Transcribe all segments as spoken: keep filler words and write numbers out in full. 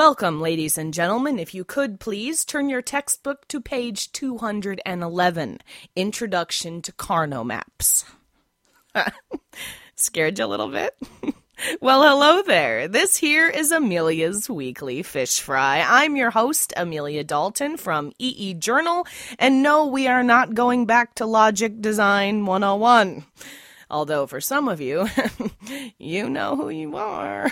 Welcome, ladies and gentlemen. If you could, please turn your textbook to page two hundred eleven, Introduction to Carno Maps. Scared you a little bit? Well, hello there. This here is Amelia's Weekly Fish Fry. I'm your host, Amelia Dalton from E E Journal, and no, we are not going back to Logic Design one oh one. Although for some of you, you know who you are.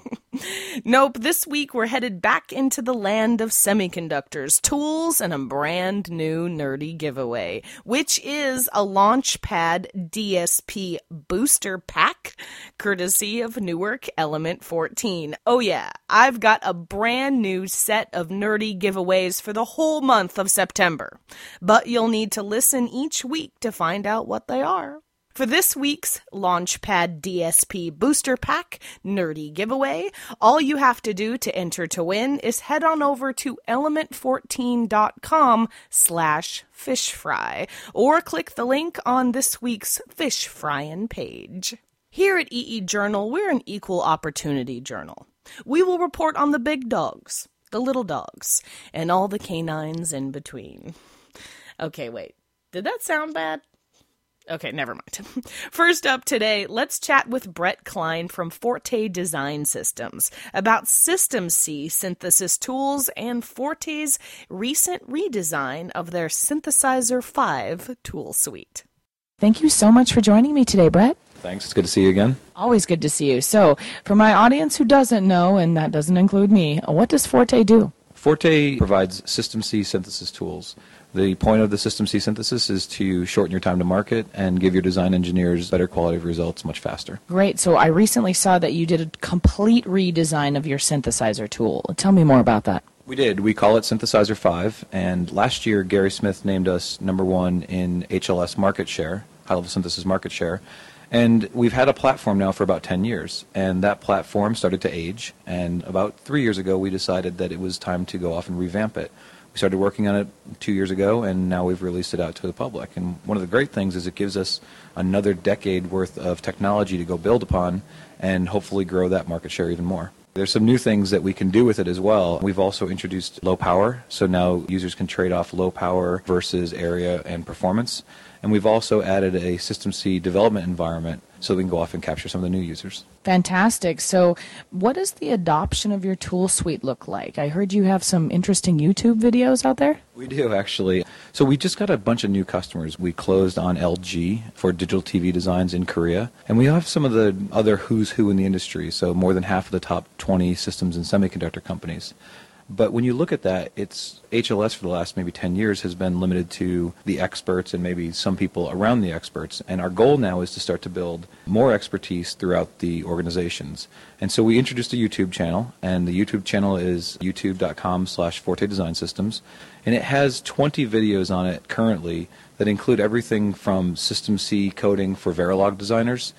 Nope, this week we're headed back into the land of semiconductors, tools, and a brand new nerdy giveaway, which is a Launchpad D S P booster pack, courtesy of Newark Element fourteen. Oh yeah, I've got a brand new set of nerdy giveaways for the whole month of September, but you'll need to listen each week to find out what they are. For this week's Launchpad D S P Booster Pack Nerdy Giveaway, all you have to do to enter to win is head on over to element fourteen dot com slash fishfry or click the link on this week's Fish Fryin' page. Here at E E Journal, we're an equal opportunity journal. We will report on the big dogs, the little dogs, and all the canines in between. Okay, wait. Did that sound bad? Okay, never mind. First up today, let's chat with Brett Klein from Forte Design Systems about System C synthesis tools and Forte's recent redesign of their Synthesizer five tool suite. Thank you so much for joining me today, Brett. Thanks. It's good to see you again. Always good to see you. So, for my audience who doesn't know, and that doesn't include me, what does Forte do? Forte provides System C synthesis tools. The point of the System C synthesis is to shorten your time to market and give your design engineers better quality of results much faster. Great. So I recently saw that you did a complete redesign of your synthesizer tool. Tell me more about that. We did. We call it Synthesizer five, and last year Gary Smith named us number one in H L S market share, high-level synthesis market share. And we've had a platform now for about ten years, and that platform started to age, and about three years ago we decided that it was time to go off and revamp it. We started working on it two years ago, and now we've released it out to the public. And one of the great things is it gives us another decade worth of technology to go build upon and hopefully grow that market share even more. There's some new things that we can do with it as well. We've also introduced low power, so now users can trade off low power versus area and performance. And we've also added a System C development environment so we can go off and capture some of the new users. Fantastic. So what does the adoption of your tool suite look like? I heard you have some interesting YouTube videos out there. We do, actually. So we just got a bunch of new customers. We closed on L G for digital T V designs in Korea. And we have some of the other who's who in the industry, so more than half of the top twenty systems and semiconductor companies. But when you look at that, it's H L S for the last maybe ten years has been limited to the experts and maybe some people around the experts. And our goal now is to start to build more expertise throughout the organizations. And so we introduced a YouTube channel, and the YouTube channel is youtube dot com slash Forte Design Systems. And it has twenty videos on it currently that include everything from System C coding for Verilog designers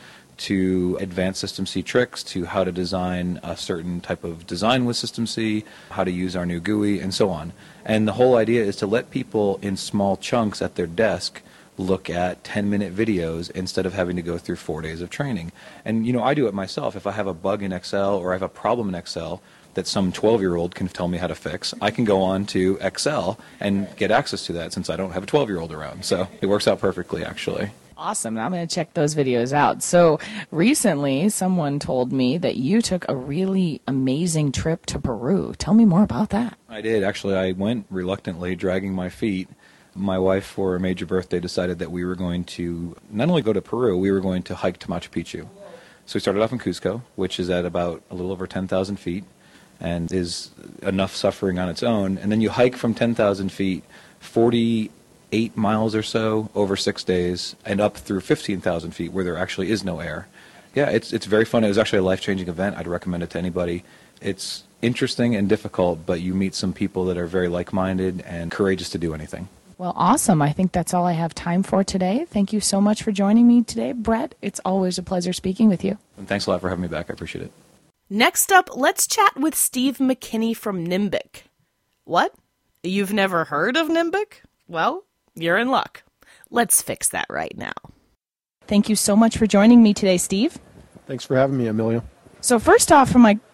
to advanced System C tricks, to how to design a certain type of design with System C, how to use our new G U I, and so on. And the whole idea is to let people in small chunks at their desk look at ten-minute videos instead of having to go through four days of training. And, you know, I do it myself. If I have a bug in Excel or I have a problem in Excel that some twelve-year-old can tell me how to fix, I can go on to Excel and get access to that since I don't have a twelve-year-old around. So it works out perfectly, actually. Awesome. I'm going to check those videos out. So recently, someone told me that you took a really amazing trip to Peru. Tell me more about that. I did. Actually, I went reluctantly, dragging my feet. My wife, for a major birthday, decided that we were going to not only go to Peru, we were going to hike to Machu Picchu. So we started off in Cusco, which is at about a little over ten thousand feet and is enough suffering on its own. And then you hike from ten thousand feet, forty eight miles or so over six days and up through fifteen thousand feet where there actually is no air. Yeah, it's it's very fun. It was actually a life-changing event. I'd recommend it to anybody. It's interesting and difficult, but you meet some people that are very like-minded and courageous to do anything. Well, awesome. I think that's all I have time for today. Thank you so much for joining me today, Brett. It's always a pleasure speaking with you. And thanks a lot for having me back. I appreciate it. Next up, let's chat with Steve McKinney from Nimbic. What? You've never heard of Nimbic? Well, you're in luck. Let's fix that right now. Thank you so much for joining me today, Steve. Thanks for having me, Amelia. So first off, for my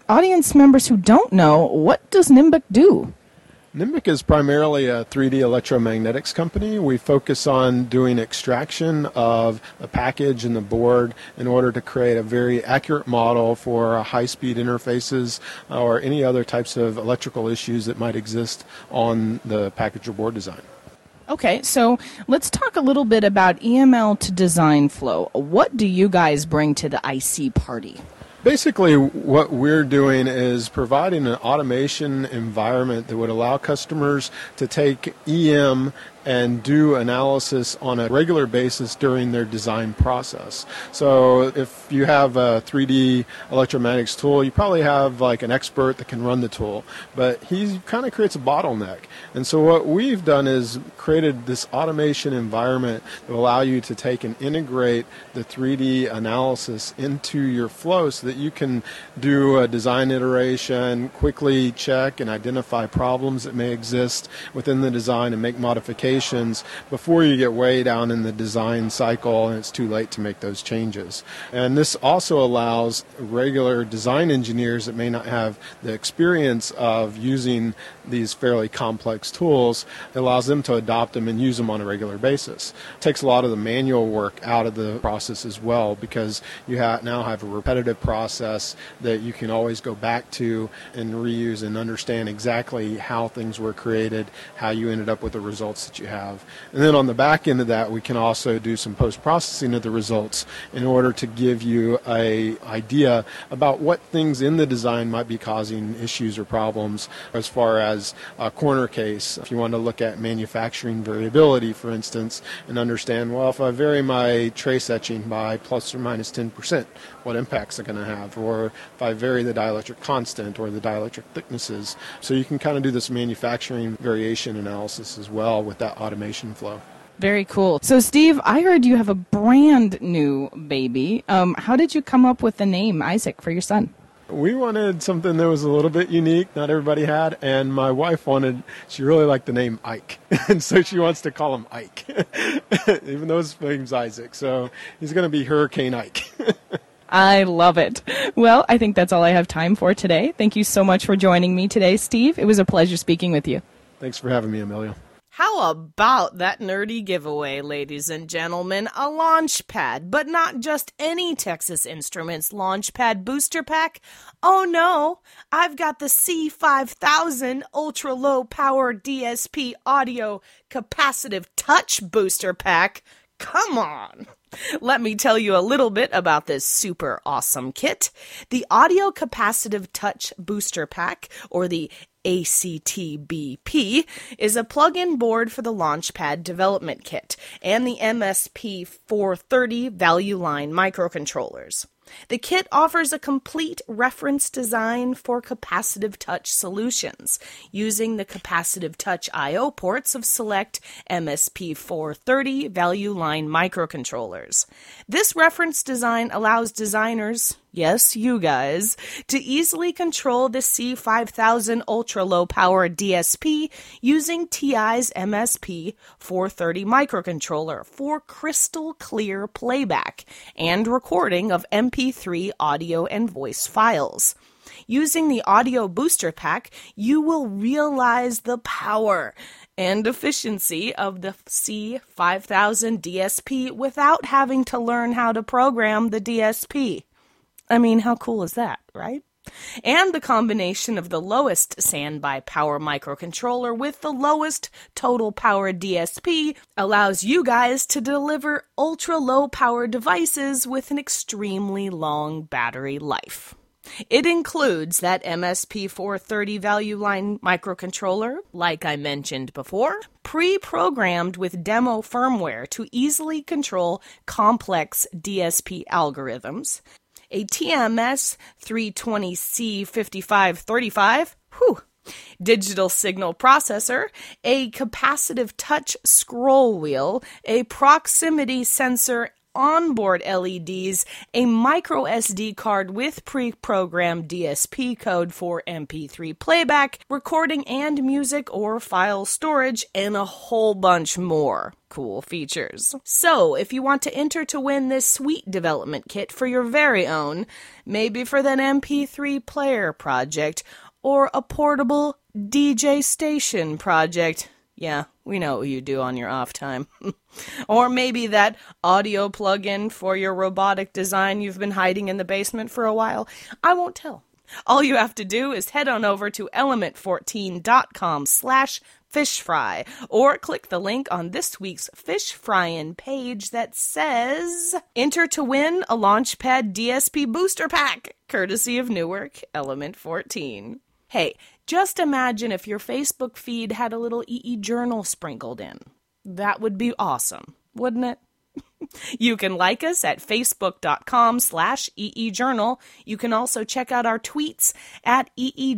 audience members who don't know, what does Nimbic do? Nimbic is primarily a three D electromagnetics company. We focus on doing extraction of the package and the board in order to create a very accurate model for high-speed interfaces or any other types of electrical issues that might exist on the package or board design. Okay, so let's talk a little bit about E M L to design flow. What do you guys bring to the I C party? Basically, what we're doing is providing an automation environment that would allow customers to take E M and do analysis on a regular basis during their design process. So if you have a three D electromagnetics tool, you probably have like an expert that can run the tool, but he kind of creates a bottleneck. And so what we've done is created this automation environment that will allow you to take and integrate the three D analysis into your flow so that you can do a design iteration, quickly check and identify problems that may exist within the design and make modifications before you get way down in the design cycle and it's too late to make those changes. And this also allows regular design engineers that may not have the experience of using these fairly complex tools, it allows them to adopt them and use them on a regular basis. It takes a lot of the manual work out of the process as well, because you ha- now have a repetitive process that you can always go back to and reuse and understand exactly how things were created, how you ended up with the results that you have. And then on the back end of that, we can also do some post-processing of the results in order to give you a idea about what things in the design might be causing issues or problems, as far as a corner case. If you want to look at manufacturing variability, for instance, and understand, well, if I vary my trace etching by plus or minus ten percent, what impacts are going to have? Or if I vary the dielectric constant or the dielectric thicknesses. So you can kind of do this manufacturing variation analysis as well with that automation flow. Very cool. So, Steve, I heard you have a brand new baby. Um, how did you come up with the name Isaac for your son? We wanted something that was a little bit unique, not everybody had, and my wife wanted, she really liked the name Ike, and so she wants to call him Ike, even though his name's Isaac, so he's going to be Hurricane Ike. I love it. Well, I think that's all I have time for today. Thank you so much for joining me today, Steve. It was a pleasure speaking with you. Thanks for having me, Amelia. How about that nerdy giveaway, ladies and gentlemen? A launch pad, but not just any Texas Instruments launch pad booster pack. Oh no, I've got the C five thousand Ultra Low Power D S P Audio Capacitive Touch Booster Pack. Come on. Let me tell you a little bit about this super awesome kit. The Audio Capacitive Touch Booster Pack, or the A C T B P, is a plug-in board for the Launchpad Development Kit and the M S P four thirty Value Line microcontrollers. The kit offers a complete reference design for capacitive touch solutions, using the capacitive touch I O ports of select M S P four thirty Value Line microcontrollers. This reference design allows designers, yes, you guys, to easily control the C five thousand Ultra Low Power D S P using T I's M S P four thirty microcontroller for crystal clear playback and recording of M P three audio and voice files. Using the Audio Booster Pack, you will realize the power and efficiency of the C five thousand D S P without having to learn how to program the D S P. I mean, how cool is that, right? And the combination of the lowest standby power microcontroller with the lowest total power D S P allows you guys to deliver ultra-low power devices with an extremely long battery life. It includes that M S P four thirty Value Line microcontroller, like I mentioned before, pre-programmed with demo firmware to easily control complex D S P algorithms, a T M S three twenty C fifty-five thirty-five, whew, digital signal processor, a capacitive touch scroll wheel, a proximity sensor onboard L E Ds, a micro S D card with pre-programmed D S P code for M P three playback, recording and music or file storage, and a whole bunch more cool features. So, if you want to enter to win this sweet development kit for your very own, maybe for that M P three player project, or a portable D J station project, yeah, we know what you do on your off time. Or maybe that audio plug-in for your robotic design you've been hiding in the basement for a while. I won't tell. All you have to do is head on over to element fourteen dot com slash fish fry, or click the link on this week's Fish Fryin' page that says, enter to win a Launchpad D S P booster pack, courtesy of Newark Element fourteen. Hey, just imagine if your Facebook feed had a little E E Journal sprinkled in. That would be awesome, wouldn't it? You can like us at facebook.com slash eejournal. You can also check out our tweets at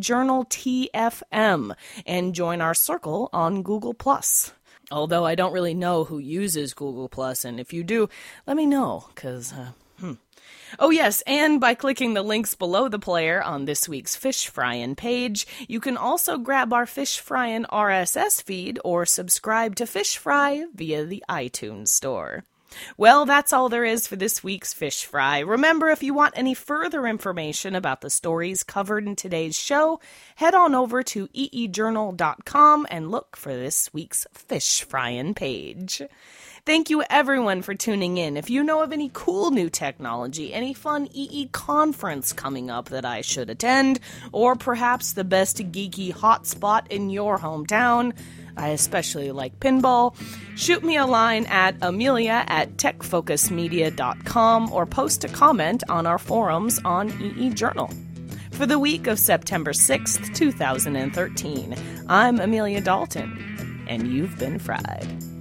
eejournaltfm and join our circle on Google Plus. Although I don't really know who uses Google Plus, and if you do, let me know, because... Uh, hmm. Oh yes, and by clicking the links below the player on this week's Fish Fryin' page, you can also grab our Fish Fryin' R S S feed or subscribe to Fish Fry via the iTunes Store. Well, that's all there is for this week's Fish Fry. Remember, if you want any further information about the stories covered in today's show, head on over to e e journal dot com and look for this week's Fish Fryin' page. Thank you, everyone, for tuning in. If you know of any cool new technology, any fun E E conference coming up that I should attend, or perhaps the best geeky hotspot in your hometown, I especially like pinball, shoot me a line at amelia at tech focus media dot com or post a comment on our forums on E E Journal. For the week of September sixth, two thousand thirteen, I'm Amelia Dalton, and you've been fried.